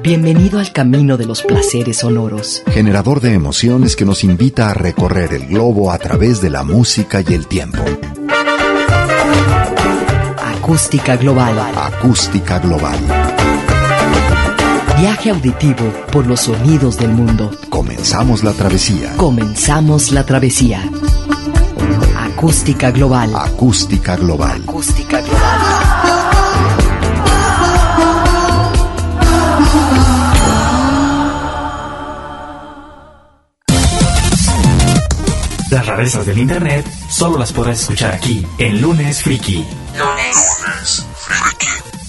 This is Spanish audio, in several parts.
Bienvenido al camino de los placeres sonoros. Generador de emociones que nos invita a recorrer el globo a través de la música y el tiempo. Acústica Global. Acústica Global. Viaje auditivo por los sonidos del mundo. Comenzamos la travesía. Comenzamos la travesía. Acústica Global. Acústica Global. Acústica Global. Las rarezas del internet solo las podrás escuchar aquí en Lunes Friki. Lunes Friki.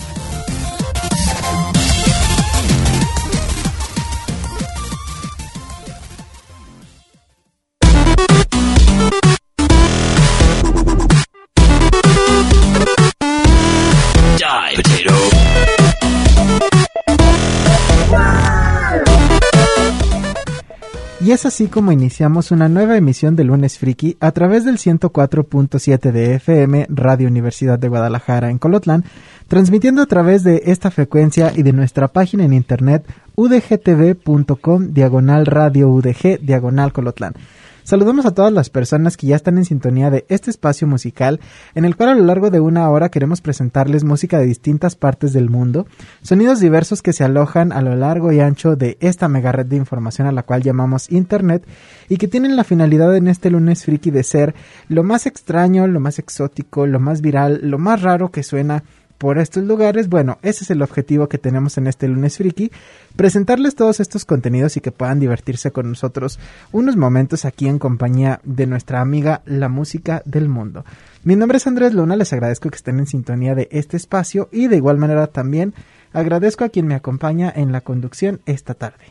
Y es así como iniciamos una nueva emisión de Lunes Friki a través del 104.7 de FM, Radio Universidad de Guadalajara en Colotlán, transmitiendo a través de esta frecuencia y de nuestra página en internet udgtv.com/radio udg/Colotlán. Saludamos a todas las personas que ya están en sintonía de este espacio musical, en el cual a lo largo de una hora queremos presentarles música de distintas partes del mundo, sonidos diversos que se alojan a lo largo y ancho de esta mega red de información a la cual llamamos Internet, y que tienen la finalidad en este Lunes Friki de ser lo más extraño, lo más exótico, lo más viral, lo más raro que suena por estos lugares. Bueno, ese es el objetivo que tenemos en este Lunes Friki, presentarles todos estos contenidos y que puedan divertirse con nosotros unos momentos aquí en compañía de nuestra amiga La Música del Mundo. Mi nombre es Andrés Luna, les agradezco que estén en sintonía de este espacio y de igual manera también agradezco a quien me acompaña en la conducción esta tarde.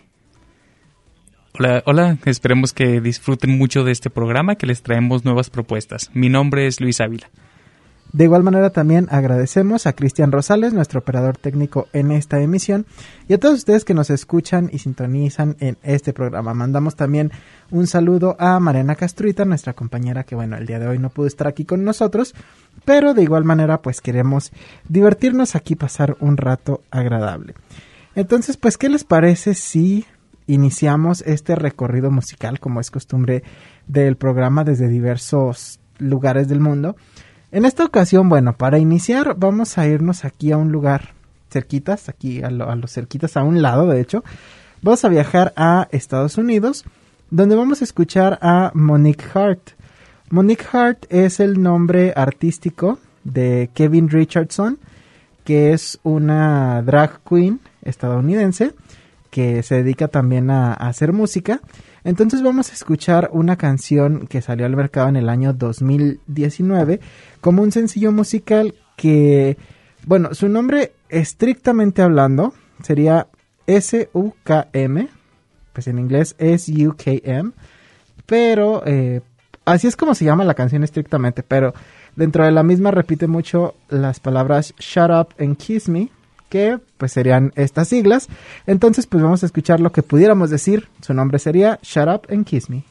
Hola, esperemos que disfruten mucho de este programa, que les traemos nuevas propuestas. Mi nombre es Luis Ávila. De igual manera también agradecemos a Cristian Rosales, nuestro operador técnico en esta emisión, y a todos ustedes que nos escuchan y sintonizan en este programa. Mandamos también un saludo a Mariana Castruita, nuestra compañera que bueno, el día de hoy no pudo estar aquí con nosotros, pero de igual manera pues queremos divertirnos aquí, pasar un rato agradable. Entonces pues, ¿qué les parece si iniciamos este recorrido musical como es costumbre del programa desde diversos lugares del mundo? En esta ocasión, bueno, para iniciar vamos a irnos aquí a un lugar cerquitas, aquí a los cerquitas, a un lado de hecho. Vamos a viajar a Estados Unidos, donde vamos a escuchar a Monique Hart. Monique Hart es el nombre artístico de Kevin Richardson, que es una drag queen estadounidense que se dedica también a hacer música. Entonces vamos a escuchar una canción que salió al mercado en el año 2019 como un sencillo musical que, bueno, su nombre estrictamente hablando sería S-U-K-M, pues en inglés es S-U-K-M, pero así es como se llama la canción estrictamente, pero dentro de la misma repite mucho las palabras Shut Up and Kiss Me, que pues serían estas siglas. Entonces pues vamos a escuchar lo que pudiéramos decir. Su nombre sería Shut Up and Kiss Me.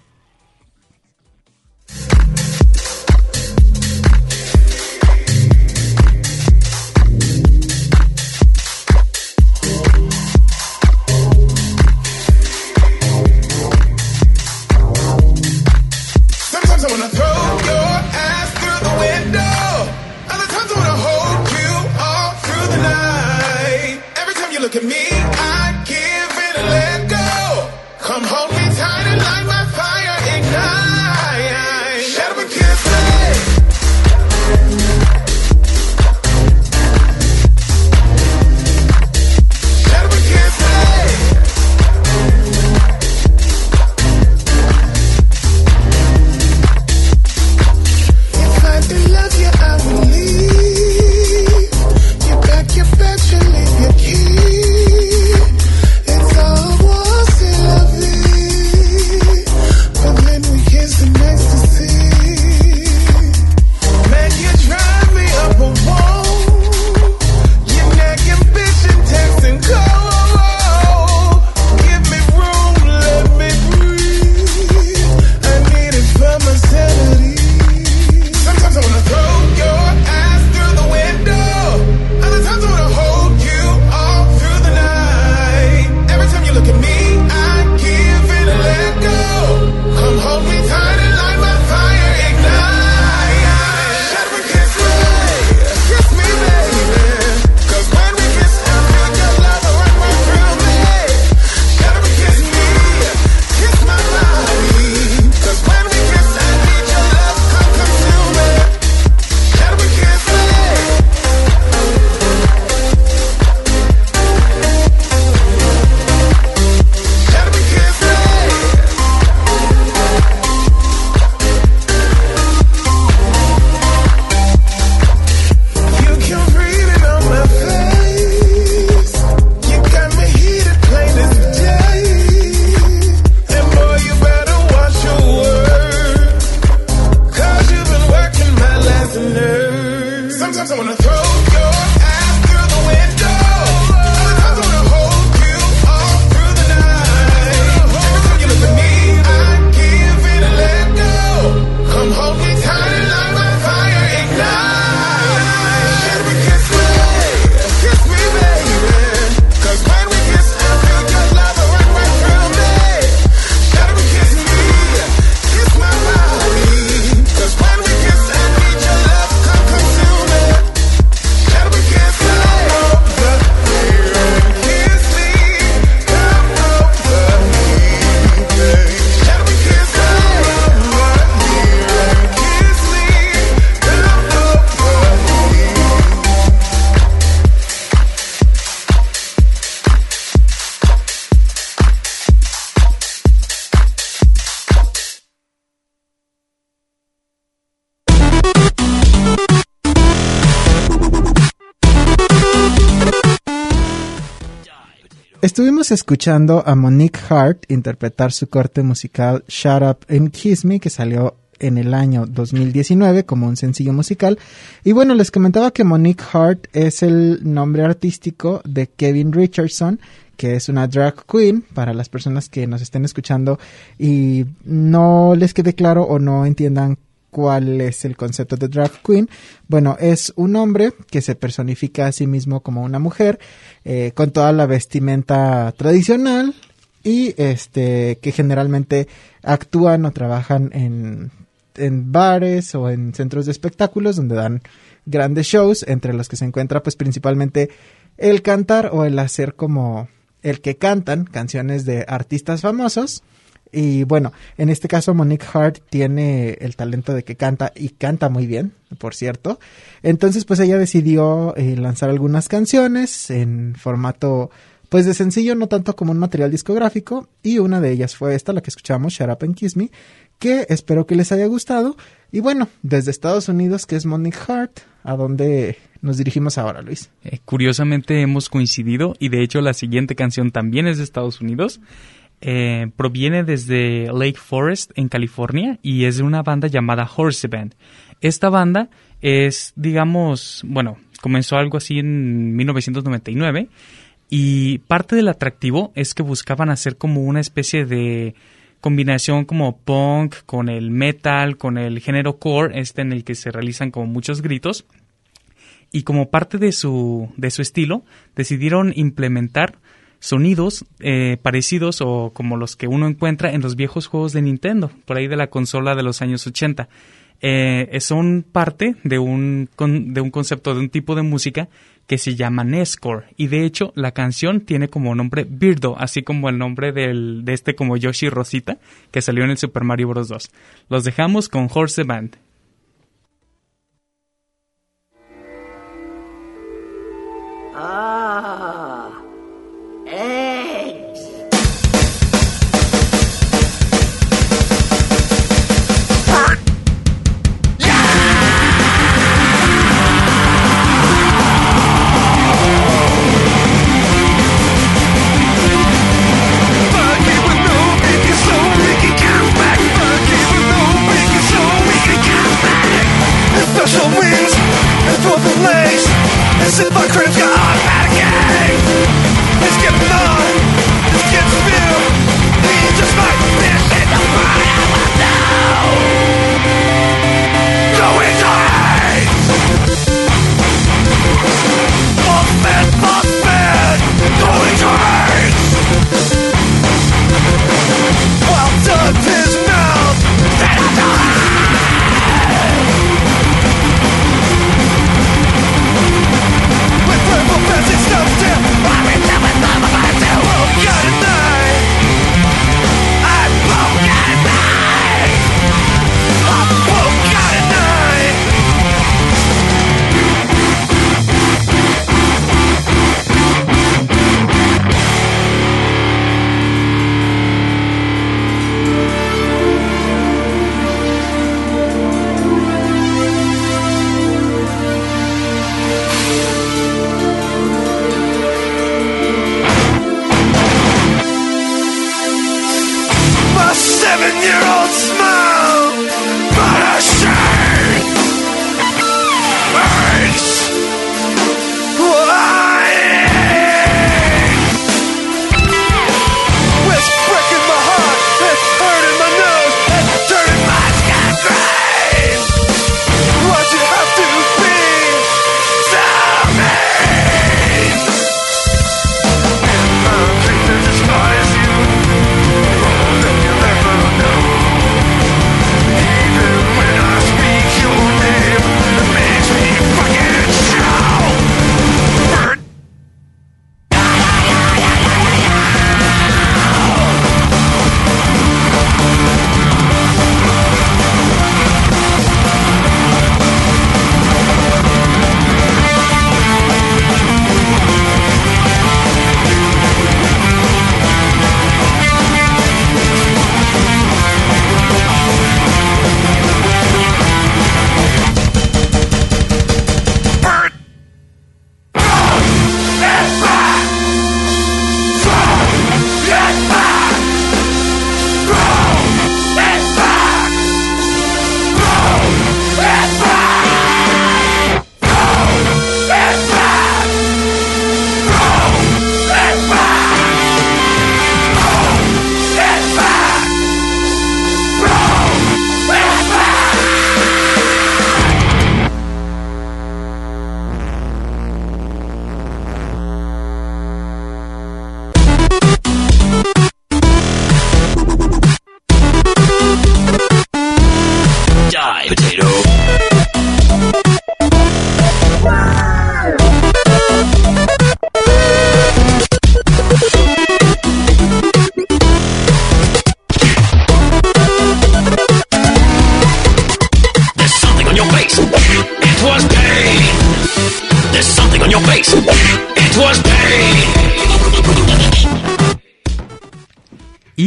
Look at me, I give it and let go. Come hold me tight and light my fire, ignite. Shut up and kiss me. Shut up and kiss me. If I did love you, I would leave. You pack your bags, you leave your keys. Estuvimos escuchando a Monique Hart interpretar su corte musical Shut Up and Kiss Me, que salió en el año 2019 como un sencillo musical. Y bueno, les comentaba que Monique Hart es el nombre artístico de Kevin Richardson, que es una drag queen, para las personas que nos estén escuchando y no les quede claro o no entiendan cuál es el concepto de drag queen. Bueno, es un hombre que se personifica a sí mismo como una mujer, con toda la vestimenta tradicional y que generalmente actúan o trabajan en bares o en centros de espectáculos donde dan grandes shows, entre los que se encuentra pues principalmente el cantar o el hacer como el que cantan canciones de artistas famosos. Y bueno, en este caso Monique Hart tiene el talento de que canta y canta muy bien, por cierto. Entonces pues ella decidió lanzar algunas canciones en formato pues de sencillo, no tanto como un material discográfico, y una de ellas fue esta, la que escuchamos, Shut Up and Kiss Me, que espero que les haya gustado. Y bueno, desde Estados Unidos, que es Monique Hart, ¿a dónde nos dirigimos ahora, Luis? Curiosamente hemos coincidido, y de hecho la siguiente canción también es de Estados Unidos. Proviene desde Lake Forest, en California, y es de una banda llamada Horse Band. Esta banda es, digamos, bueno, comenzó algo así en 1999, y parte del atractivo es que buscaban hacer como una especie de combinación como punk con el metal, con el género core, en el que se realizan como muchos gritos, y como parte de su estilo decidieron implementar sonidos parecidos o como los que uno encuentra en los viejos juegos de Nintendo, por ahí de la consola de los años 80. Son parte de un concepto, de un tipo de música que se llama NEScore, y de hecho la canción tiene como nombre Birdo, así como el nombre de como Yoshi Rosita, que salió en el Super Mario Bros. 2. Los dejamos con Horse Band. Eggs! Special wings and purple legs, as if our cribs got automatic aim. It's getting on, this kid's feel. He just might finish in the front of the snow. Going to hate. Boss man, going to hate. While tugged his mouth, then I die. With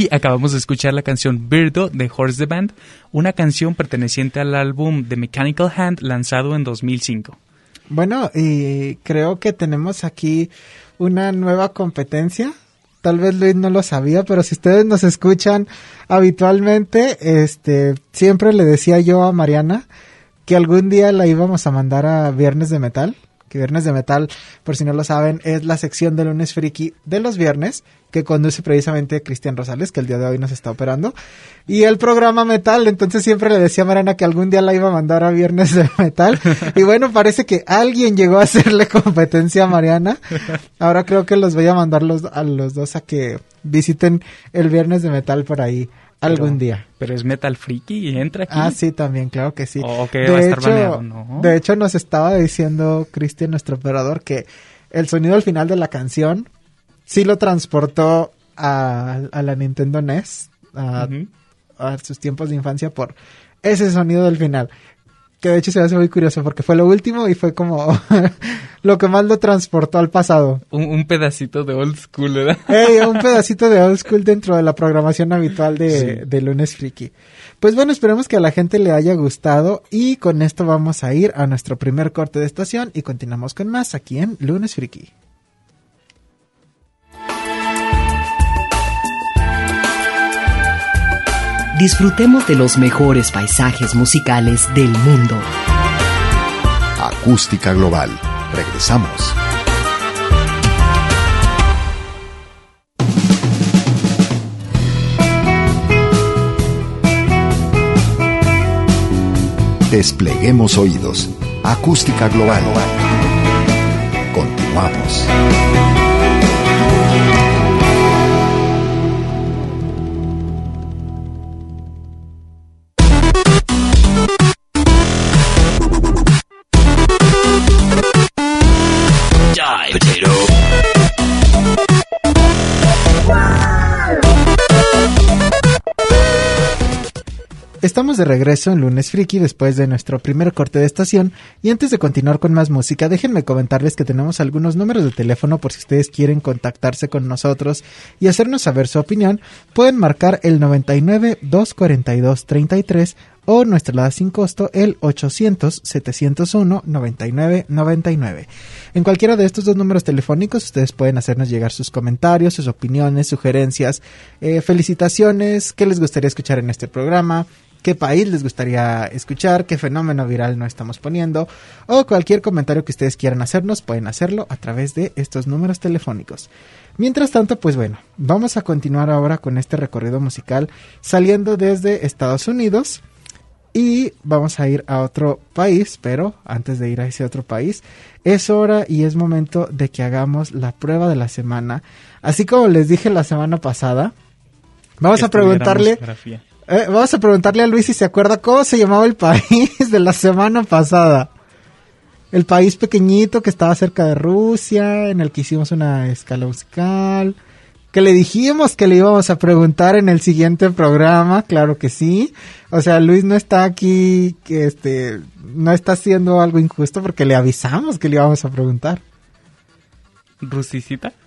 Y acabamos de escuchar la canción Birdo de Horse the Band, una canción perteneciente al álbum The Mechanical Hand lanzado en 2005. Bueno, y creo que tenemos aquí una nueva competencia. Tal vez Luis no lo sabía, pero si ustedes nos escuchan habitualmente, siempre le decía yo a Mariana que algún día la íbamos a mandar a Viernes de Metal. Que Viernes de Metal, por si no lo saben, es la sección de Lunes Friki de los viernes que conduce precisamente Cristian Rosales, que el día de hoy nos está operando, y el programa Metal. Entonces siempre le decía a Mariana que algún día la iba a mandar a Viernes de Metal, y bueno, parece que alguien llegó a hacerle competencia a Mariana. Ahora creo que los voy a mandar a los dos a que visiten el Viernes de Metal por ahí algún día. Pero es Metal Friki y entra aquí. Ah, sí, también, claro que sí. O que va a estar baneado, ¿no? De hecho, nos estaba diciendo Cristian, nuestro operador, que el sonido al final de la canción sí lo transportó a la Nintendo NES, a sus tiempos de infancia, por ese sonido del final. Que de hecho se me hace muy curioso porque fue lo último y fue como lo que más lo transportó al pasado. Un pedacito de old school, ¿verdad? Un pedacito de old school dentro de la programación habitual de Lunes Friki. Pues bueno, esperemos que a la gente le haya gustado y con esto vamos a ir a nuestro primer corte de estación y continuamos con más aquí en Lunes Friki. Disfrutemos de los mejores paisajes musicales del mundo. Acústica Global. Regresamos. Despleguemos oídos. Acústica Global. Continuamos. Estamos de regreso en Lunes Friki después de nuestro primer corte de estación y antes de continuar con más música, déjenme comentarles que tenemos algunos números de teléfono por si ustedes quieren contactarse con nosotros y hacernos saber su opinión. Pueden marcar el 99-242-33 o nuestra alada sin costo el 800-701-9999. En cualquiera de estos dos números telefónicos ustedes pueden hacernos llegar sus comentarios, sus opiniones, sugerencias, felicitaciones, qué les gustaría escuchar en este programa, qué país les gustaría escuchar, qué fenómeno viral no estamos poniendo, o cualquier comentario que ustedes quieran hacernos, pueden hacerlo a través de estos números telefónicos. Mientras tanto, pues bueno, vamos a continuar ahora con este recorrido musical saliendo desde Estados Unidos y vamos a ir a otro país, pero antes de ir a ese otro país, es hora y es momento de que hagamos la prueba de la semana. Así como les dije la semana pasada, vamos a preguntarle a Luis si se acuerda cómo se llamaba el país de la semana pasada. El país pequeñito que estaba cerca de Rusia, en el que hicimos una escala musical, que le dijimos que le íbamos a preguntar en el siguiente programa, claro que sí. O sea, Luis no está aquí, no está haciendo algo injusto porque le avisamos que le íbamos a preguntar. ¿Rusicita?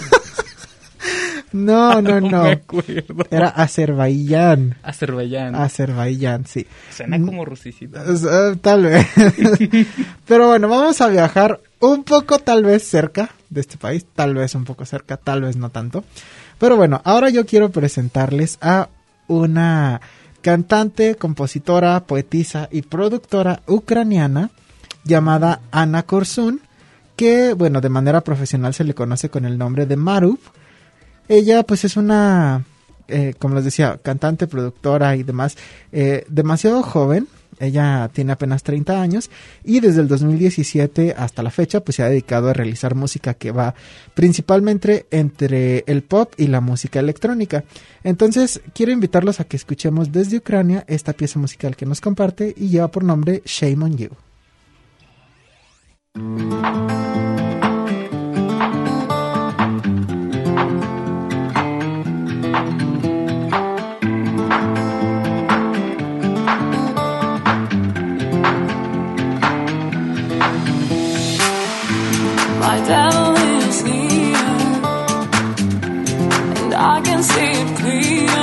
No. Me acuerdo. Era Azerbaiyán. Azerbaiyán, sí. Suena como rusicita. Tal vez. Pero bueno, vamos a viajar un poco tal vez cerca de este país, tal vez un poco cerca, tal vez no tanto. Pero bueno, ahora yo quiero presentarles a una cantante, compositora, poetisa y productora ucraniana llamada Anna Korsun, que bueno, de manera profesional se le conoce con el nombre de Maruv. Ella pues es una, como les decía, cantante, productora y demás, demasiado joven. Ella tiene apenas 30 años y desde el 2017 hasta la fecha pues se ha dedicado a realizar música que va principalmente entre el pop y la música electrónica. Entonces quiero invitarlos a que escuchemos desde Ucrania esta pieza musical que nos comparte y lleva por nombre Shame on You. My devil is near, and I can see it clear.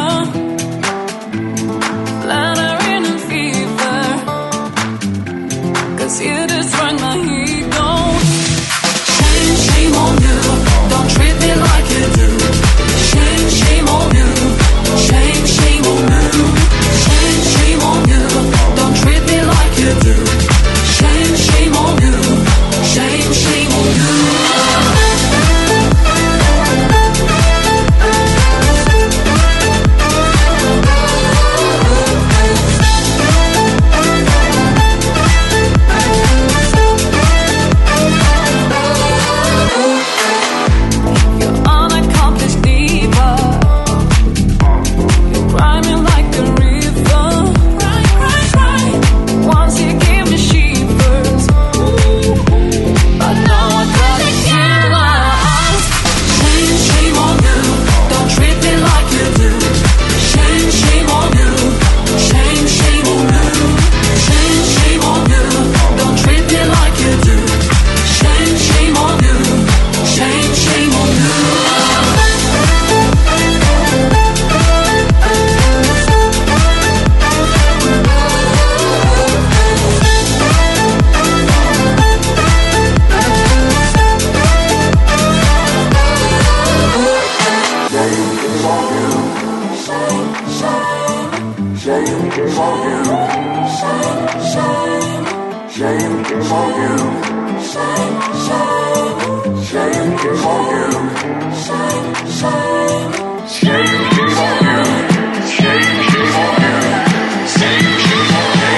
Shame, shame on you. Shame, shame, shame, shame on you. Shame, shame, shame, shame on you. Shame, shame on you. Shame, shame on you.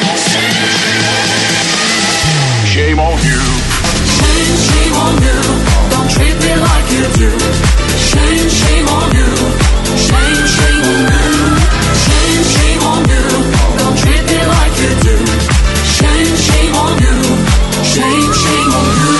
Shame on you. Shame, shame on you. Don't treat me like you do. Shame, shame on you. Shame, shame on you. Shame, shame on you. Don't treat me like you do. Shame, shame on you. Shame, shame on you.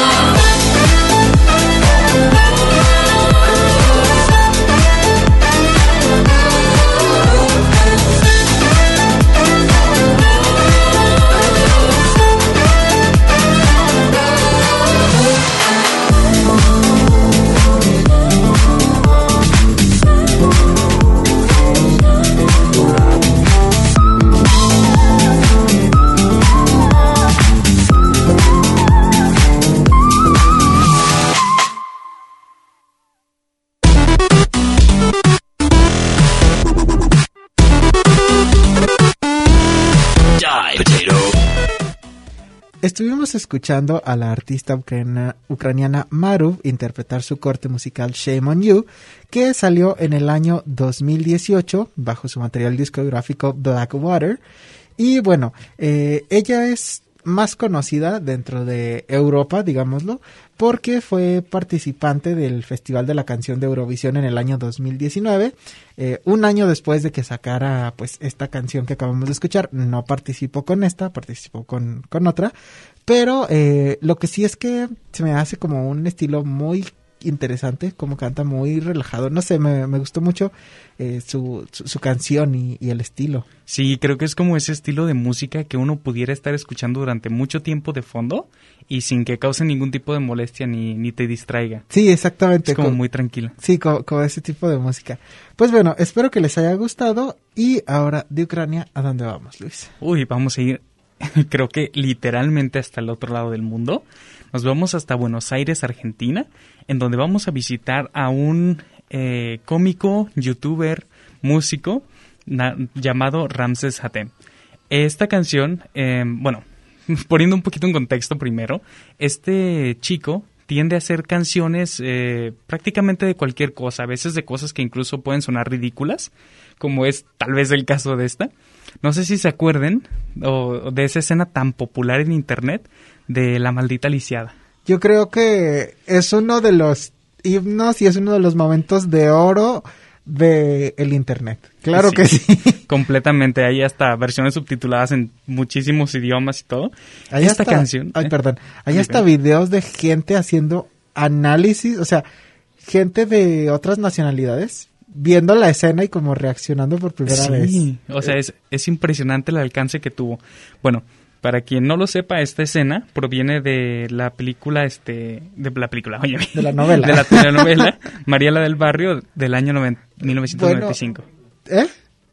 Estuvimos escuchando a la artista ucraniana Maruv interpretar su corte musical Shame on You, que salió en el año 2018 bajo su material discográfico Blackwater. Y bueno, ella es más conocida dentro de Europa, digámoslo, porque fue participante del Festival de la Canción de Eurovisión en el año 2019. Un año después de que sacara pues esta canción que acabamos de escuchar, no participó con esta, participó con otra, pero lo que sí es que se me hace como un estilo muy interesante, como canta muy relajado, no sé, me gustó mucho su canción y el estilo. Sí, creo que es como ese estilo de música que uno pudiera estar escuchando durante mucho tiempo de fondo y sin que cause ningún tipo de molestia ni te distraiga. Sí, exactamente. Es como muy tranquilo. Sí, como ese tipo de música. Pues bueno, espero que les haya gustado y ahora de Ucrania, ¿a dónde vamos, Luis? Uy, vamos a ir, creo que literalmente hasta el otro lado del mundo. Nos vamos hasta Buenos Aires, Argentina, en donde vamos a visitar a un cómico, youtuber, músico llamado Ramses Hatem. Esta canción, bueno, poniendo un poquito en contexto primero, este chico tiende a hacer canciones prácticamente de cualquier cosa, a veces de cosas que incluso pueden sonar ridículas, como es tal vez el caso de esta. No sé si se acuerden de esa escena tan popular en internet de La Maldita Lisiada. Yo creo que es uno de los himnos y es uno de los momentos de oro de el internet. Claro sí, que sí. Completamente. Hay hasta versiones subtituladas en muchísimos idiomas y todo. Hay esta canción. Ay, perdón. Hay hasta videos de gente haciendo análisis, o sea, gente de otras nacionalidades viendo la escena y como reaccionando por primera vez. Sí, o sea, es impresionante el alcance que tuvo. Bueno, para quien no lo sepa, esta escena proviene de la película, de la novela. De la telenovela Mariela del Barrio del año 1995. Bueno,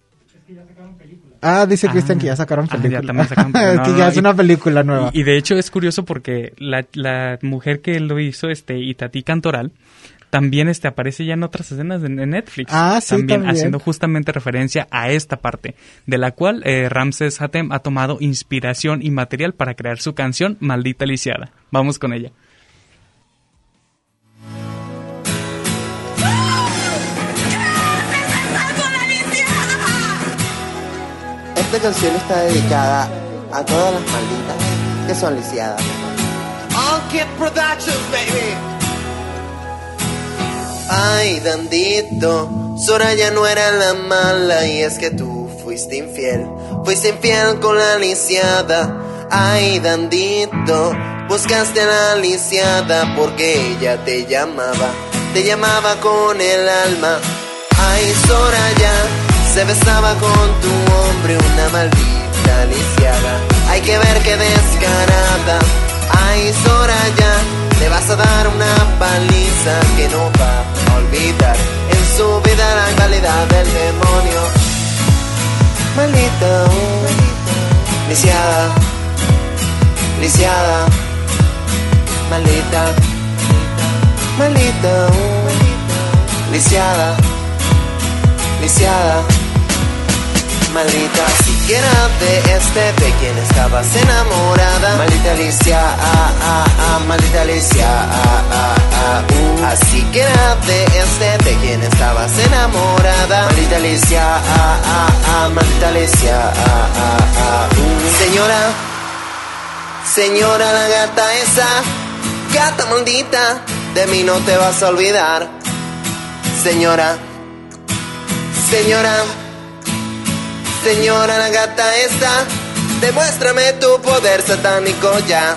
dice Cristian que ya sacaron película. Ya también sacaron película. Que ya es una película nueva. Y de hecho es curioso porque la mujer que lo hizo, Itatí Cantoral, también aparece ya en otras escenas en Netflix. Sí, también haciendo justamente referencia a esta parte, de la cual Ramses Hatem ha tomado inspiración y material para crear su canción Maldita Lisiada. Vamos con ella. Esta canción está dedicada a todas las malditas que son lisiadas. Ay, Dandito, Soraya no era la mala y es que tú fuiste infiel con la lisiada. Ay, Dandito, buscaste a la lisiada porque ella te llamaba con el alma. Ay, Soraya, se besaba con tu hombre, una maldita lisiada. Hay que ver qué descarada. Ay, Soraya, le vas a dar una paliza que no va a olvidar en su vida la calidad del demonio. Maldita, lisiada, lisiada, maldita, maldita, lisiada, lisiada, maldita. siquiera de de quien estabas enamorada. Maldita Alicia, maldita Alicia, así que era de quien estabas enamorada. Maldita Alicia, maldita Alicia, señora, señora la gata esa, gata maldita, de mí no te vas a olvidar. Señora, señora, señora la gata esta, demuéstrame tu poder satánico ya.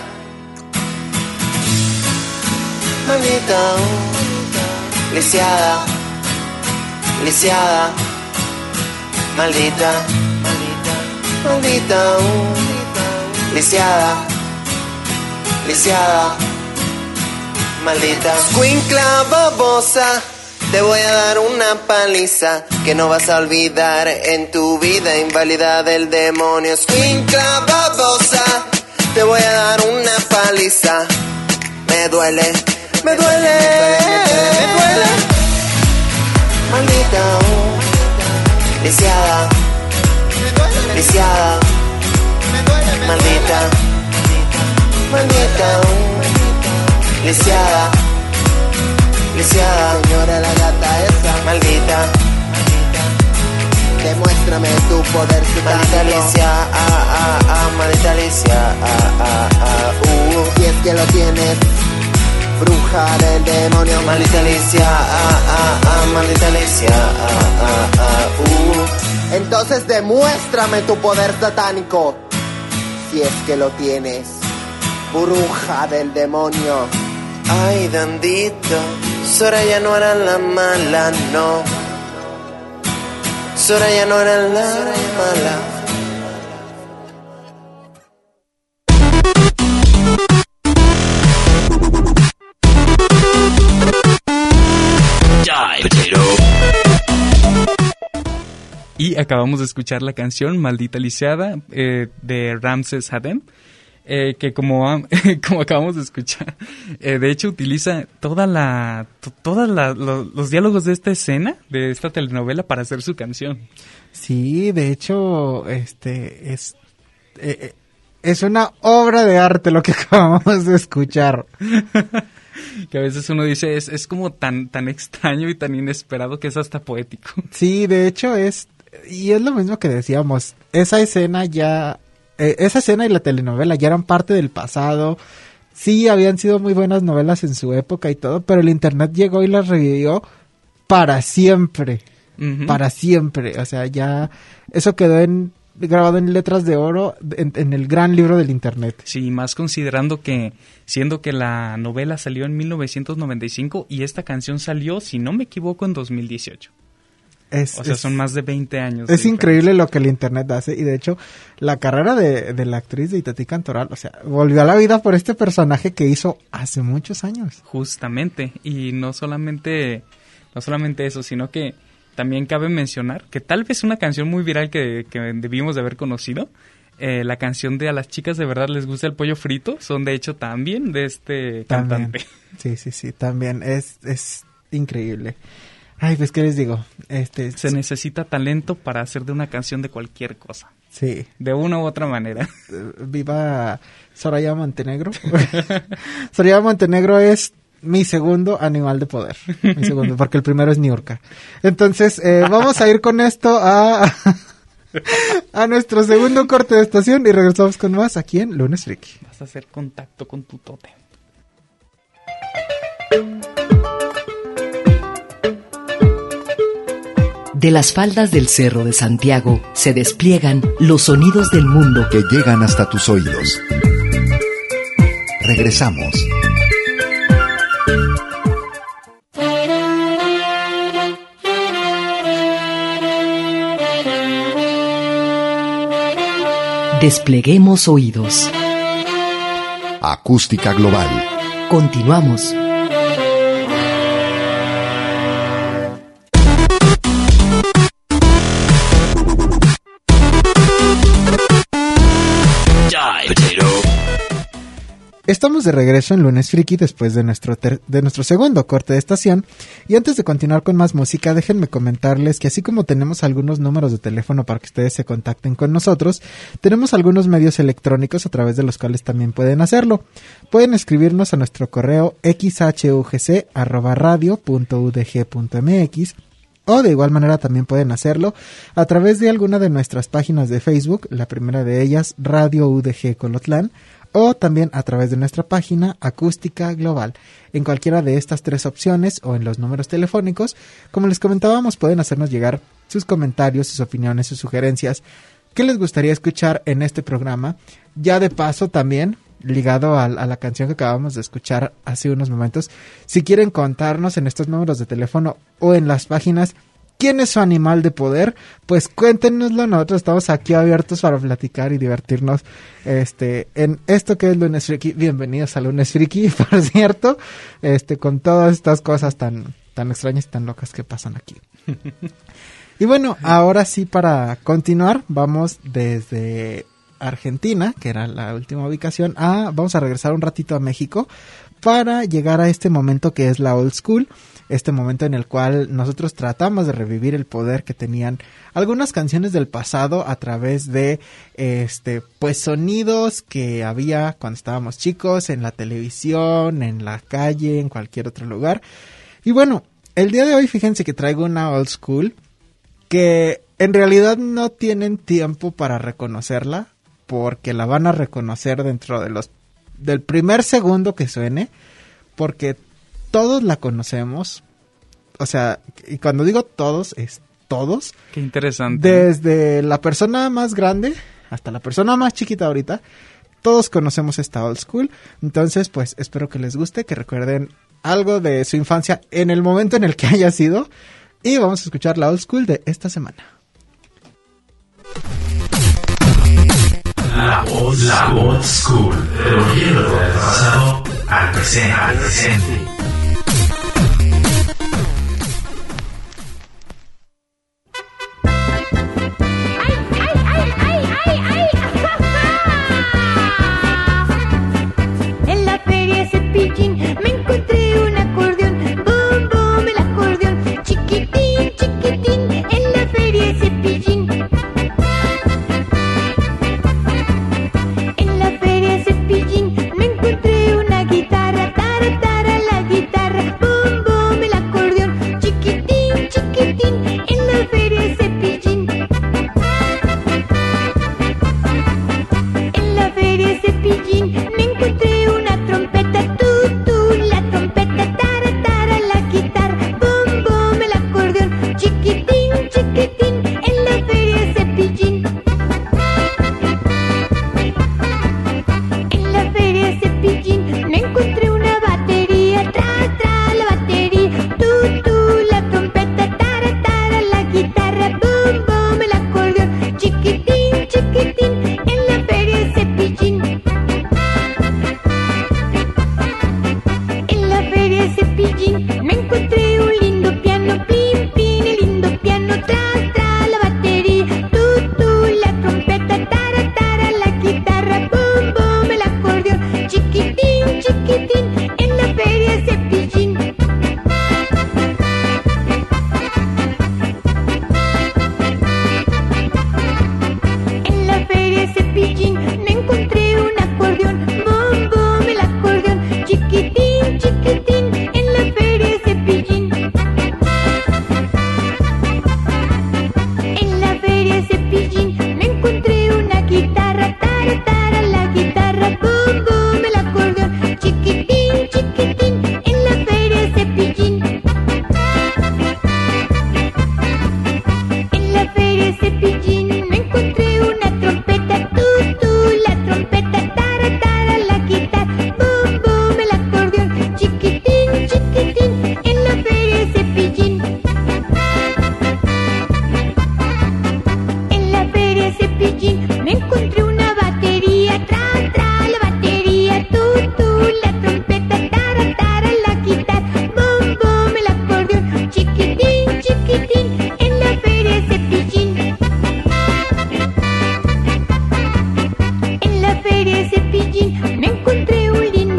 Maldita, lisiada, lisiada, maldita, maldita, lisiada, lisiada, maldita. Escuincla babosa, te voy a dar una paliza que no vas a olvidar en tu vida, inválida del demonio. Escuincla babosa, te voy a dar una paliza. Me duele, me duele, me duele. Maldita, lisiada, lisiada, maldita, maldita, lisiada, lisiada, señora la gata esa, maldita, demuéstrame tu poder, maldita Alicia, maldita Alicia, si es que lo tienes, bruja del demonio, maldita Alicia, maldita Alicia, entonces demuéstrame tu poder satánico, si es que lo tienes, bruja del demonio. Ay, Dandito, Soraya no era la mala, no. Soraya no era la mala. Y acabamos de escuchar la canción Maldita Lisiada de Ramses Hadden, que como acabamos de escuchar, de hecho utiliza todos los diálogos de esta escena, de esta telenovela, para hacer su canción. Sí, de hecho, es una obra de arte lo que acabamos de escuchar. Que a veces uno dice, es como tan extraño y tan inesperado que es hasta poético. Sí, de hecho y es lo mismo que decíamos, esa escena y la telenovela ya eran parte del pasado. Sí, habían sido muy buenas novelas en su época y todo, pero el internet llegó y las revivió para siempre. Uh-huh. Para siempre. O sea, ya eso quedó grabado en letras de oro en el gran libro del internet. Sí, más considerando siendo que la novela salió en 1995 y esta canción salió, si no me equivoco, en 2018. Son más de 20 años. Es increíble lo que el internet hace, y de hecho la carrera de la actriz de Itatí Cantoral, o sea, volvió a la vida por este personaje que hizo hace muchos años. Justamente, y no solamente eso, sino que también cabe mencionar que tal vez una canción muy viral que debimos de haber conocido, la canción de A las chicas de verdad les gusta el pollo frito, son de hecho también de este cantante. Sí, también es increíble. Ay, pues, ¿qué les digo? Se necesita talento para hacer de una canción de cualquier cosa. Sí. De una u otra manera. Viva Soraya Montenegro. Soraya Montenegro es mi segundo animal de poder. Mi segundo, porque el primero es Niurka. Entonces, vamos a ir con esto a nuestro segundo corte de estación y regresamos con más aquí en Lunes Friki. Vas a hacer contacto con tu tótem. De las faldas del Cerro de Santiago se despliegan los sonidos del mundo que llegan hasta tus oídos. Regresamos. Despleguemos oídos. Acústica global. Continuamos. Estamos de regreso en Lunes Friki después de nuestro segundo corte de estación, y antes de continuar con más música, déjenme comentarles que así como tenemos algunos números de teléfono para que ustedes se contacten con nosotros, tenemos algunos medios electrónicos a través de los cuales también pueden hacerlo. Pueden escribirnos a nuestro correo xhugc@radio.udg.mx, o de igual manera también pueden hacerlo a través de alguna de nuestras páginas de Facebook, la primera de ellas Radio UDG Colotlán, o también a través de nuestra página Acústica Global. En cualquiera de estas tres opciones o en los números telefónicos, como les comentábamos, pueden hacernos llegar sus comentarios, sus opiniones, sus sugerencias, qué les gustaría escuchar en este programa. Ya de paso también, ligado a la canción que acabamos de escuchar hace unos momentos, si quieren contarnos en estos números de teléfono o en las páginas quién es su animal de poder, pues cuéntenoslo. Nosotros estamos aquí abiertos para platicar y divertirnos en esto que es Lunes Friki. Bienvenidos a Lunes Friki, por cierto, con todas estas cosas tan extrañas y tan locas que pasan aquí. Y bueno, ahora sí, para continuar, vamos desde Argentina, que era la última ubicación, vamos a regresar un ratito a México para llegar a este momento que es la old school, este momento en el cual nosotros tratamos de revivir el poder que tenían algunas canciones del pasado a través de pues sonidos que había cuando estábamos chicos, en la televisión, en la calle, en cualquier otro lugar. Y bueno, el día de hoy fíjense que traigo una old school que en realidad no tienen tiempo para reconocerla, porque la van a reconocer dentro de del primer segundo que suene, porque todos la conocemos. O sea, y cuando digo todos, es todos. Qué interesante. Desde la persona más grande hasta la persona más chiquita ahorita, todos conocemos esta old school. Entonces, pues, espero que les guste, que recuerden algo de su infancia en el momento en el que haya sido. Y vamos a escuchar la old school de esta semana. La old school, devolviendo del pasado al presente. En la feria Cepillín me encontré un acordeón, boom boom el acordeón, chiquitín chiquitín, en la feria Cepillín. En la feria Cepillín me encontré una guitarra, tara tara la guitarra, boom boom el acordeón, chiquitín chiquitín, en la feria Cepillín. En la feria Cepillín me encontré una trompeta, tú, la trompeta, tara, tara, la guitarra, boom, boom, el acordeón, chiquitín, chiquitín, en la feria Cepillín. En la feria Cepillín me encontré una batería, tra, tra, la batería, tú, la trompeta, tara, tara, la guitarra, boom, boom, el acordeón, chiquitín, chiquitín, en la feria Cepillín. En la feria Cepillín me encontré un lindo piano, pin, pin, el lindo piano, tra, tra, la batería, tú, la trompeta, tara, tara, la guitarra, boom, boom, el acordeón, chiquitín, chiquitín, en la feria Cepillín. En la feria Cepillín me encontré un acordeón, boom, boom, el acordeón, chiquitín, chiquitín, en la feria Cepillín. En la feria Cepillín me encontré una guitarra, tara, tara, la guitarra, boom, boom, el acordeón, chiquitín, chiquitín, en la feria Cepillín. En la feria Cepillín me encontré una trompeta, tú, la trompeta, tara, tara, la guitarra, boom, boom, el acordeón, chiquitín, chiquitín, en la feria Cepillín. En la feria Cepillín me encontré una batería, tra, tra, la batería, tú, la trompeta, tara, tara, la guitarra, boom, boom, el acordeón, chiquitín, chiquitín, en la feria Cepillín. En la feria Cepillín me encontré un lindo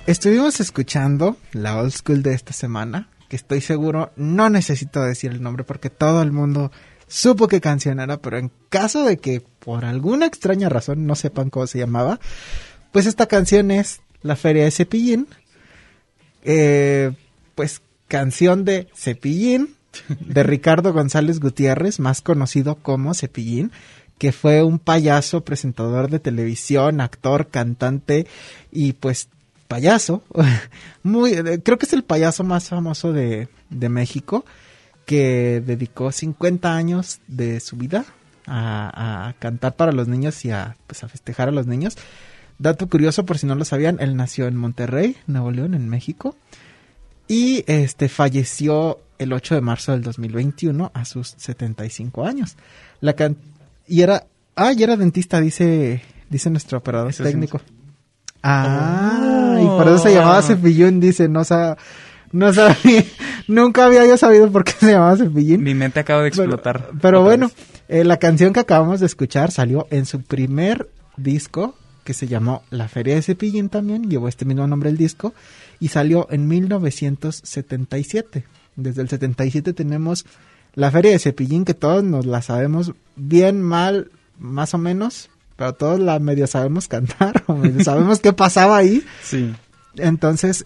Estuvimos escuchando la old school de esta semana, que estoy seguro, no necesito decir el nombre porque todo el mundo supo qué canción era, pero en caso de que por alguna extraña razón no sepan cómo se llamaba, pues esta canción es La Feria de Cepillín, pues canción de Cepillín, de Ricardo González Gutiérrez, más conocido como Cepillín, que fue un payaso, presentador de televisión, actor, cantante y pues payaso, creo que es el payaso más famoso de México, que dedicó 50 años de su vida a cantar para los niños y a festejar a los niños. Dato curioso, por si no lo sabían, él nació en Monterrey, Nuevo León, en México, y falleció el 8 de marzo del 2021 a sus 75 años. Y era dentista, dice nuestro operador técnico. Y por eso se llamaba Cepillín, dice, no sabía, nunca había yo sabido por qué se llamaba Cepillín. Mi mente acaba de explotar. Pero bueno, la canción que acabamos de escuchar salió en su primer disco, que se llamó La Feria de Cepillín también, llevó este mismo nombre el disco, y salió en 1977. Desde el 77 tenemos La Feria de Cepillín, que todos nos la sabemos bien, mal, más o menos, pero todos la medio sabemos cantar, o medio sabemos qué pasaba ahí. Sí. Entonces,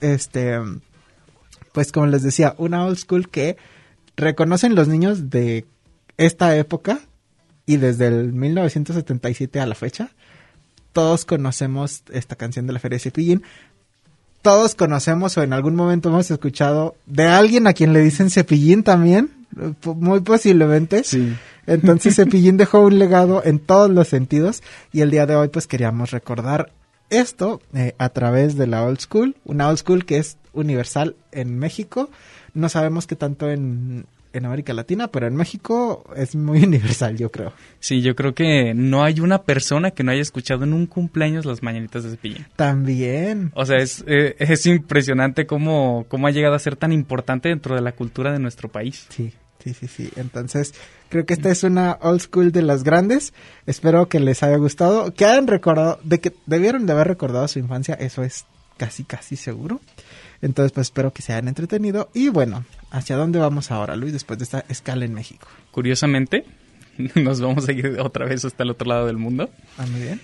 pues como les decía, una old school que reconocen los niños de esta época, y desde el 1977 a la fecha, todos conocemos esta canción de La Feria de Cepillín. Todos conocemos o en algún momento hemos escuchado de alguien a quien le dicen Cepillín también, muy posiblemente. Sí. Entonces Cepillín dejó un legado en todos los sentidos, y el día de hoy pues queríamos recordar esto a través de la old school, una old school que es universal en México. No sabemos qué tanto en América Latina, pero en México es muy universal, yo creo. Sí, yo creo que no hay una persona que no haya escuchado en un cumpleaños las mañanitas de Cepillín. También. O sea, es impresionante cómo ha llegado a ser tan importante dentro de la cultura de nuestro país. Sí. Entonces, creo que esta es una old school de las grandes. Espero que les haya gustado, que hayan recordado, de que debieron de haber recordado su infancia, eso es casi seguro. Entonces, pues espero que se hayan entretenido. Y bueno, ¿hacia dónde vamos ahora, Luis, después de esta escala en México? Curiosamente, nos vamos a ir otra vez hasta el otro lado del mundo. Muy bien.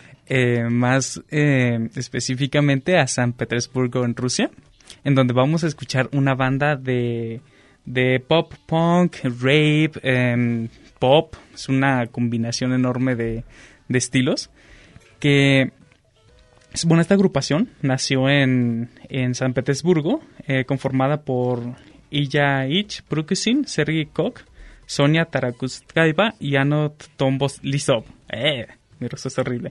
Más específicamente a San Petersburgo, en Rusia, en donde vamos a escuchar una banda de pop, punk, rap, pop. Es una combinación enorme de estilos que... Bueno, esta agrupación nació en San Petersburgo, conformada por Ilya Prokofiev, Sergei Kok, Sonia Tarakutskaya y Anot Tombos-Lisov. Mi rostro es horrible.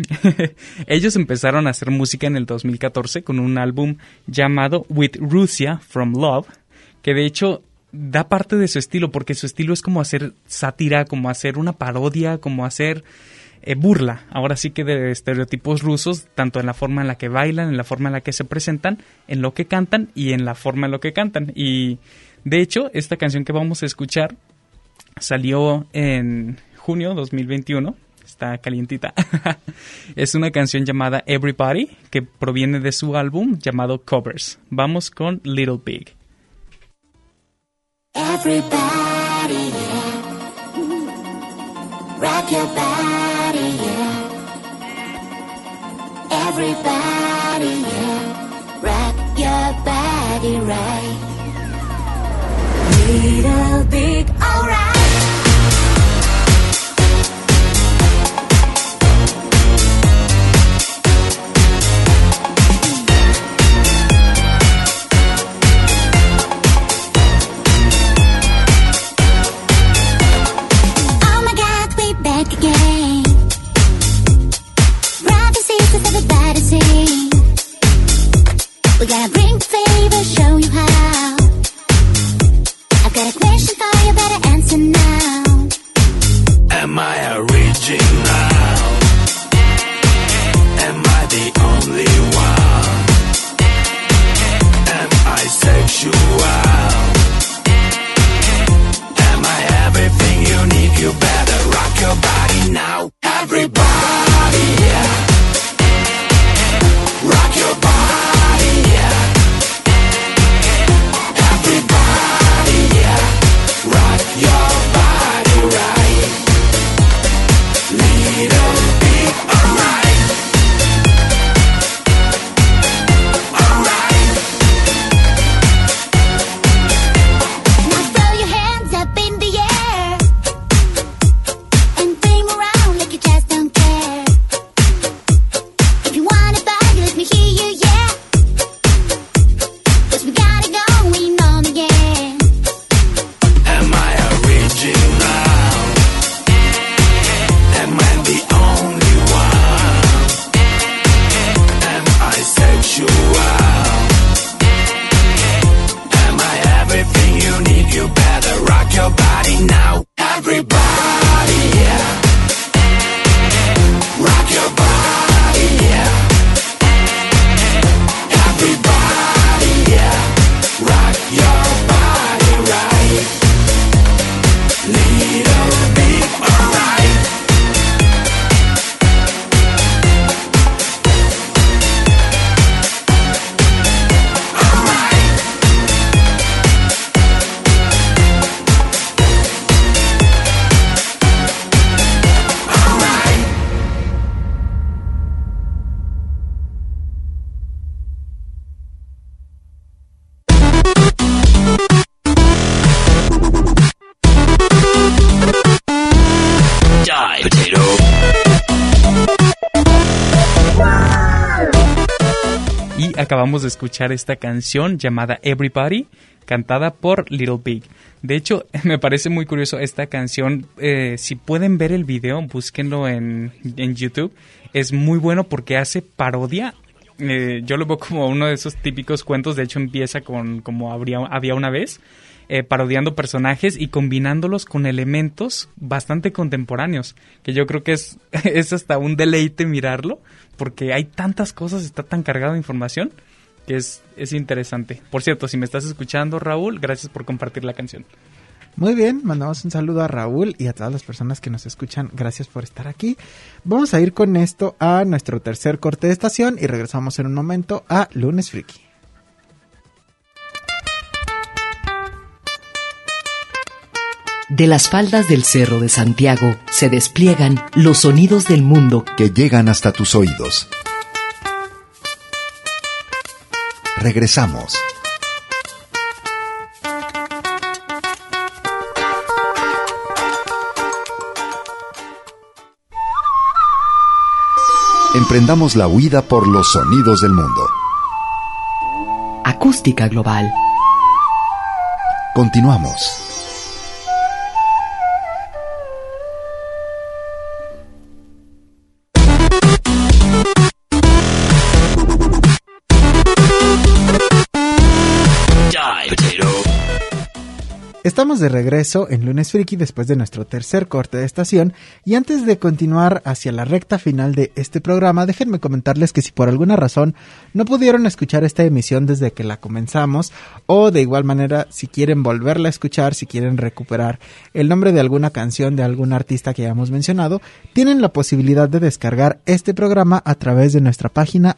Ellos empezaron a hacer música en el 2014 con un álbum llamado With Russia From Love, que de hecho da parte de su estilo, porque su estilo es como hacer sátira, como hacer una parodia, como hacer... burla, ahora sí que de estereotipos rusos, tanto en la forma en la que bailan, en la forma en la que se presentan, en lo que cantan y en la forma en lo que cantan. Y de hecho, esta canción que vamos a escuchar salió en junio 2021, está calientita. Es una canción llamada Everybody, que proviene de su álbum llamado Covers. Vamos con Little Big. Everybody, yeah. Rock your body, yeah. Everybody, yeah. Rock your body right. Little big, alright. We gotta bring the flavor, show you how. I've got a question for you, better answer now. Am I original? Am I the only one? Am I sexual? Am I everything you need? You better rock your body now. Everybody, yeah. Rock your body, yeah. Now everybody, yeah. Rock your body, yeah. Everybody, yeah. Rock your body right. Little bit alright. Y acabamos de escuchar esta canción llamada Everybody, cantada por Little Big. De hecho, me parece muy curioso esta canción. Si pueden ver el video, búsquenlo en YouTube. Es muy bueno porque hace parodia. Yo lo veo como uno de esos típicos cuentos. De hecho, empieza con como había una vez, parodiando personajes y combinándolos con elementos bastante contemporáneos, que yo creo que es hasta un deleite mirarlo, porque hay tantas cosas, está tan cargado de información, que es interesante. Por cierto, si me estás escuchando, Raúl, gracias por compartir la canción. Muy bien, mandamos un saludo a Raúl y a todas las personas que nos escuchan. Gracias por estar aquí. Vamos a ir con esto a nuestro tercer corte de estación y regresamos en un momento a Lunes Friki. De las faldas del Cerro de Santiago se despliegan los sonidos del mundo que llegan hasta tus oídos. Regresamos. Emprendamos la huida por los sonidos del mundo. Acústica Global. Continuamos. Estamos de regreso en Lunes Friki después de nuestro tercer corte de estación, y antes de continuar hacia la recta final de este programa, déjenme comentarles que si por alguna razón no pudieron escuchar esta emisión desde que la comenzamos, o de igual manera si quieren volverla a escuchar, si quieren recuperar el nombre de alguna canción de algún artista que hayamos mencionado, tienen la posibilidad de descargar este programa a través de nuestra página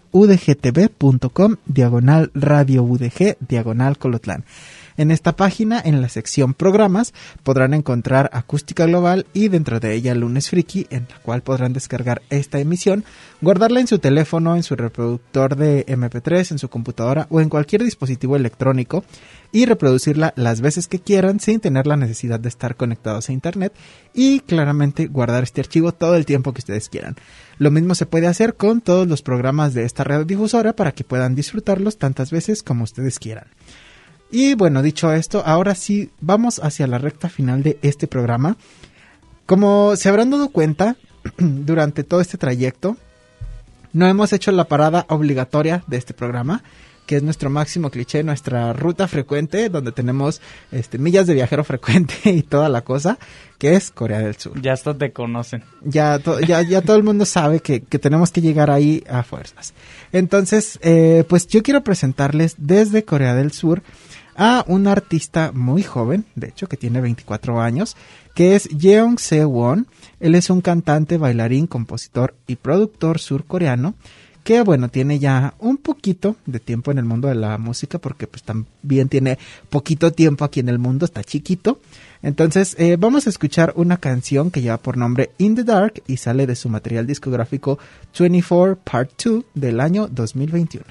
udgtv.com/radio udg/Colotlán. En esta página, en la sección programas, podrán encontrar Acústica Global y dentro de ella Lunes Friki, en la cual podrán descargar esta emisión, guardarla en su teléfono, en su reproductor de MP3, en su computadora o en cualquier dispositivo electrónico y reproducirla las veces que quieran sin tener la necesidad de estar conectados a internet, y claramente guardar este archivo todo el tiempo que ustedes quieran. Lo mismo se puede hacer con todos los programas de esta radiodifusora para que puedan disfrutarlos tantas veces como ustedes quieran. Y bueno, dicho esto, ahora sí vamos hacia la recta final de este programa. Como se habrán dado cuenta, durante todo este trayecto no hemos hecho la parada obligatoria de este programa, que es nuestro máximo cliché, nuestra ruta frecuente, donde tenemos millas de viajero frecuente y toda la cosa, que es Corea del Sur. Ya hasta te conocen. Ya todo el mundo sabe que tenemos que llegar ahí a fuerzas. Entonces, pues yo quiero presentarles desde Corea del Sur a un artista muy joven, de hecho que tiene 24 años, que es Jeong Se-won. Él es un cantante, bailarín, compositor y productor surcoreano que, bueno, tiene ya un poquito de tiempo en el mundo de la música, porque pues también tiene poquito tiempo aquí en el mundo, está chiquito. Entonces vamos a escuchar una canción que lleva por nombre In the Dark y sale de su material discográfico 24 Part 2 del año 2021.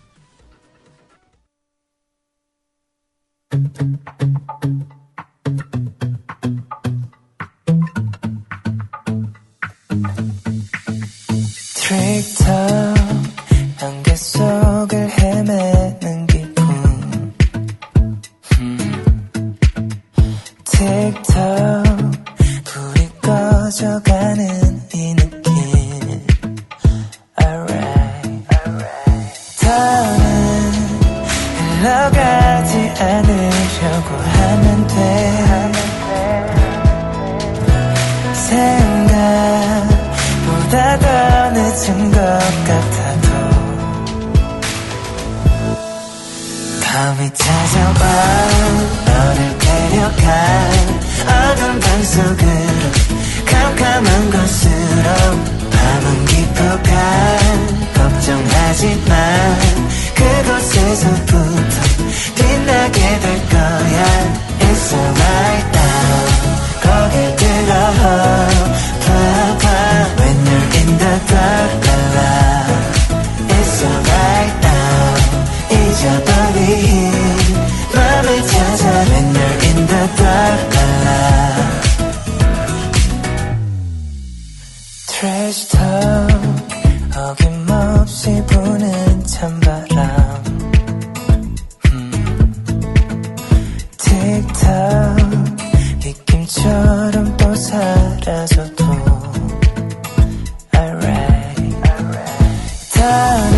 트랙터 안개 속을 헤매는 기분 틱톡 불이 꺼져가는 이 느낌 Alright 더는 흘러가지 않으려고 하면 돼 생각보다 더 늦은 것 같아도 밤이 찾아와 너를 데려가 어두운 방 속으로 캄캄한 곳으로 밤은 깊어가 걱정하지 마 그곳에서부터 빛나게 될 거야 It's alright now 거길 들어 봐봐 When you're in the dark It's alright now 잊어버린 맘을 찾아 When you're in the dark Trash talk 어김없이 부는 찬바람 틱톡 입김처럼 또 사라져도 Alright 더는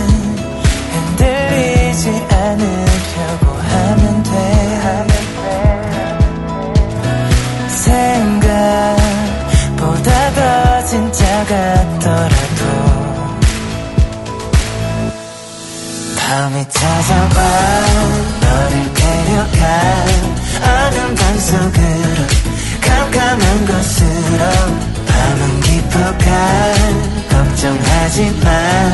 흔들리지 않으려고 하면 돼 생각보다 더 진짜 같더라도 밤이 찾아와 너를 데려가 어두운 방 속으로 캄캄한 곳으로 밤은 깊어가 걱정하지 마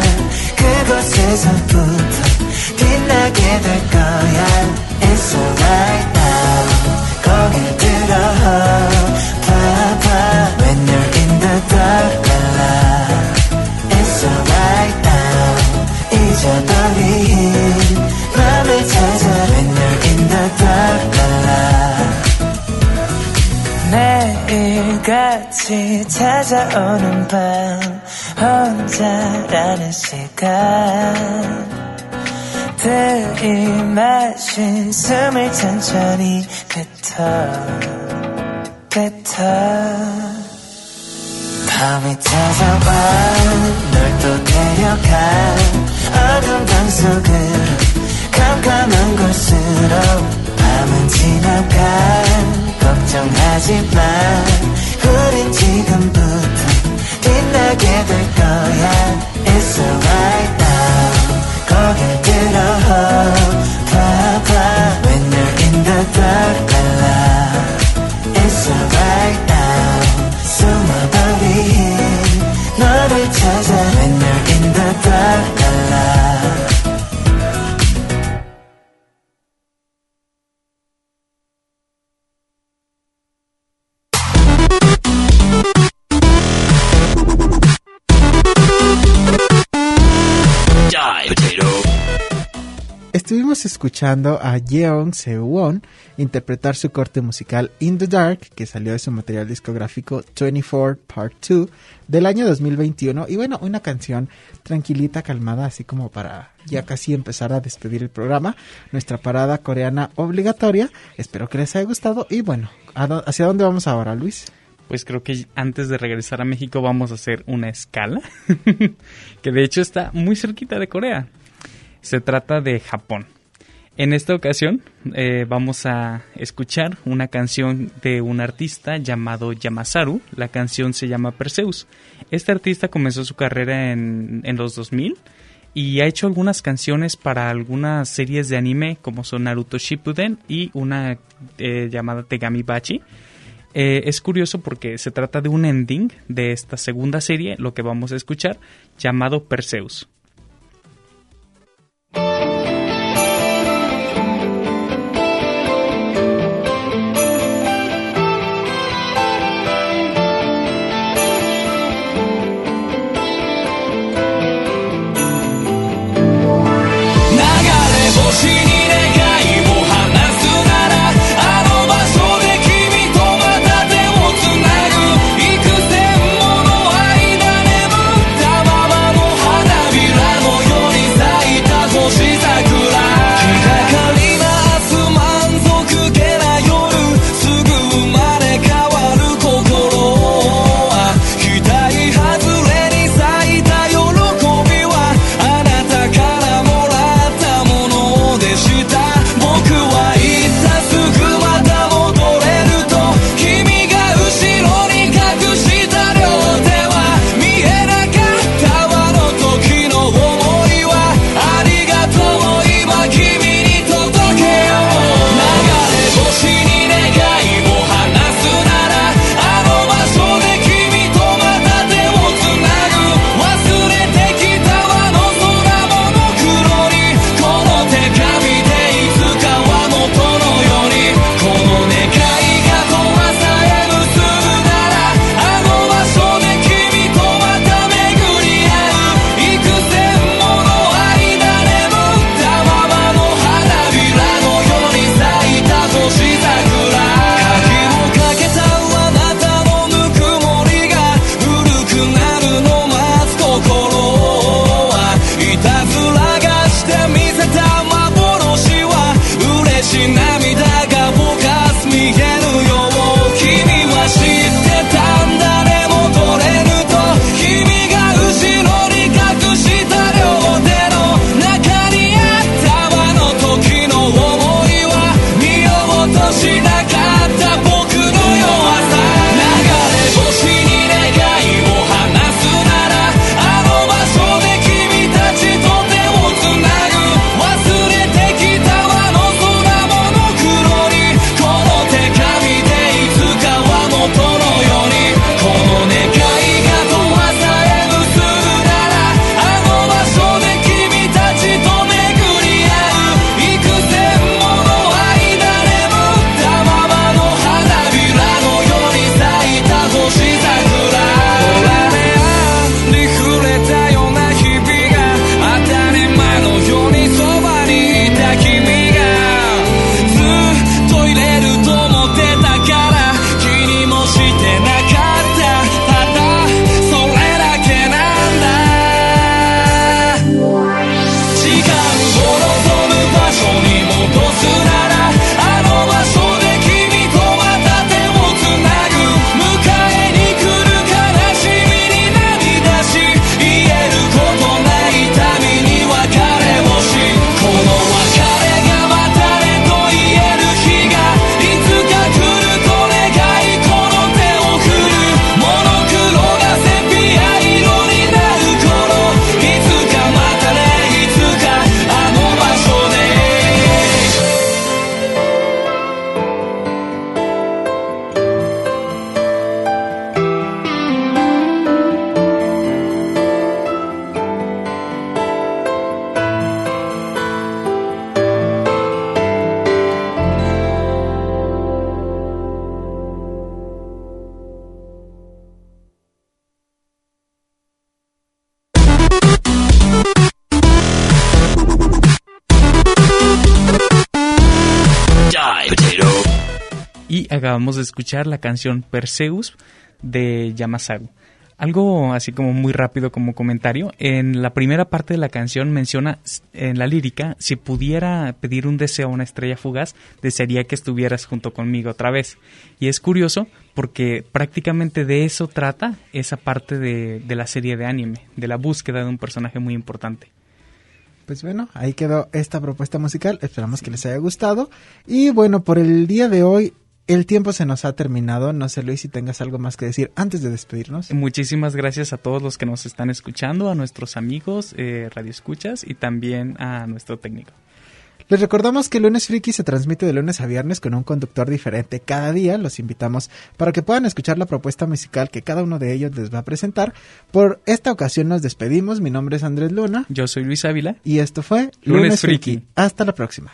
그곳에서부터 빛나게 될 거야 It's alright now 거길 들어 봐봐 When you're in the dark It's alright now 잊어버린 맘을 찾아 When you're in the dark 매일같이 찾아오는 밤 혼자라는 시간 들이마신 숨을 천천히 뱉어 밤이 찾아와 널 또 데려가 어두운 방 속으로 캄캄한 곳으로 밤은 지나가 걱정하지 마 우린 지금부터 빛나게 될 거야 It's alright now 거길 들어 봐봐 When you're in the dark It's alright now 숨어버린 너를 찾아 When you're in the dark Estuvimos escuchando a Yeon Se-won interpretar su corte musical In the Dark, que salió de su material discográfico 24 Part 2 del año 2021. Y bueno, una canción tranquilita, calmada, así como para ya casi empezar a despedir el programa. Nuestra parada coreana obligatoria. Espero que les haya gustado. Y bueno, ¿hacia dónde vamos ahora, Luis? Pues creo que antes de regresar a México vamos a hacer una escala, que de hecho está muy cerquita de Corea. Se trata de Japón. En esta ocasión vamos a escuchar una canción de un artista llamado Yamasaru. La canción se llama Perseus. Este artista comenzó su carrera en los 2000 y ha hecho algunas canciones para algunas series de anime como son Naruto Shippuden y una llamada Tegami Bachi. Es curioso porque se trata de un ending de esta segunda serie, lo que vamos a escuchar, llamado Perseus. She's Y acabamos de escuchar la canción Perseus de Yamasaru. Algo así como muy rápido como comentario, en la primera parte de la canción menciona en la lírica: si pudiera pedir un deseo a una estrella fugaz, desearía que estuvieras junto conmigo otra vez. Y es curioso porque prácticamente de eso trata esa parte de la serie de anime, de la búsqueda de un personaje muy importante. Pues bueno, ahí quedó esta propuesta musical, esperamos que les haya gustado. Y bueno, por el día de hoy el tiempo se nos ha terminado. No sé, Luis, si tengas algo más que decir antes de despedirnos. Muchísimas gracias a todos los que nos están escuchando, a nuestros amigos radioescuchas y también a nuestro técnico. Les recordamos que Lunes Friki se transmite de lunes a viernes con un conductor diferente cada día. Los invitamos para que puedan escuchar la propuesta musical que cada uno de ellos les va a presentar. Por esta ocasión nos despedimos. Mi nombre es Andrés Luna. Yo soy Luis Ávila. Y esto fue Lunes Friki. Hasta la próxima.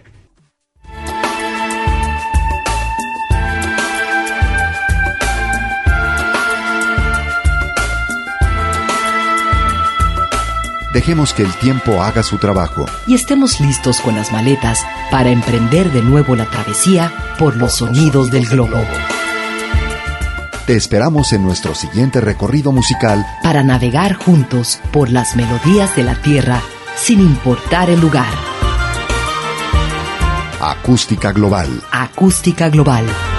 Dejemos que el tiempo haga su trabajo. Y estemos listos con las maletas para emprender de nuevo la travesía por los sonidos del globo. Te esperamos en nuestro siguiente recorrido musical Para navegar juntos por las melodías de la tierra sin importar el lugar. Acústica Global. Acústica Global.